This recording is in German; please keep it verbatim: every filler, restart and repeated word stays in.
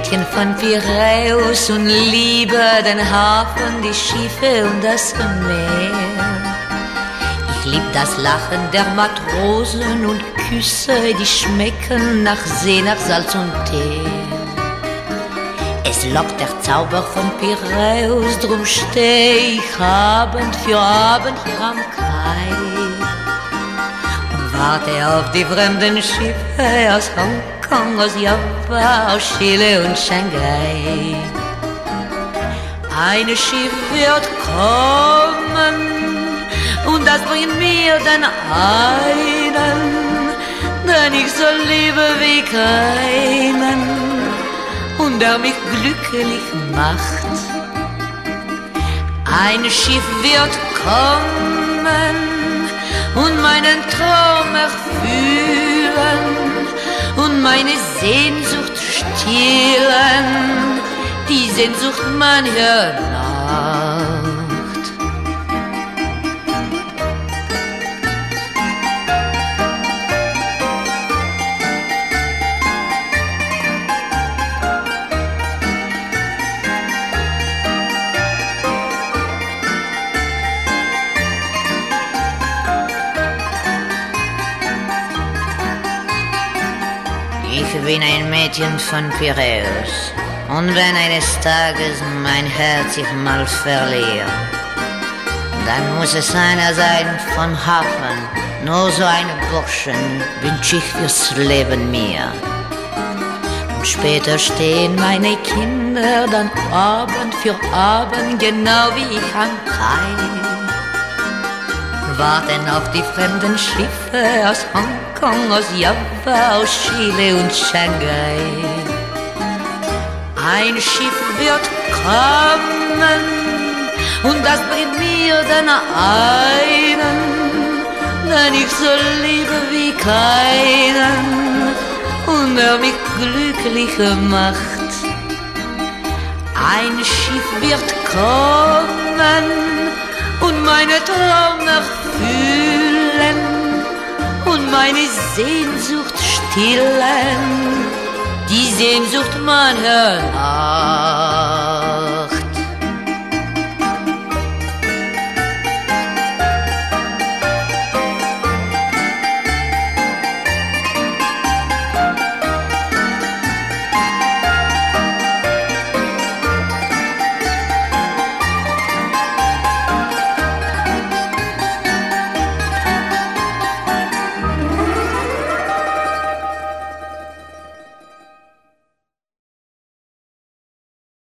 Mädchen von Piräus und liebe den Hafen, die Schiffe und das Meer. Ich lieb das Lachen der Matrosen und Küsse, die schmecken nach See, nach Salz und Teer. Es lockt der Zauber von Piräus, drum steh ich Abend für Abend hier am Kai und warte auf die fremden Schiffe aus Hongkong, aus Java, aus Chile und Shanghai. Ein Schiff wird kommen und das bringt mir den einen, den ich so liebe wie keinen und der mich glücklich macht. Ein Schiff wird kommen und meinen Traum erfüllen und meine Sehnsucht stillen, die Sehnsucht mancher Nacht. Ich bin ein Mädchen von Piräus, und wenn eines Tages mein Herz sich mal verliert, dann muss es einer sein von Hafen, nur so einen Burschen wünsch ich fürs Leben mir. Und später stehen meine Kinder dann Abend für Abend, genau wie ich am Kai, warten auf die fremden Schiffe aus Hongkong, aus Java, aus Chile und Shanghai. Ein Schiff wird kommen und das bringt mir den einen, den ich so liebe wie keinen und der mich glücklich macht. Ein Schiff wird kommen und meine Traum erfüllen und meine Sehnsucht stillen, die Sehnsucht mancher Nacht.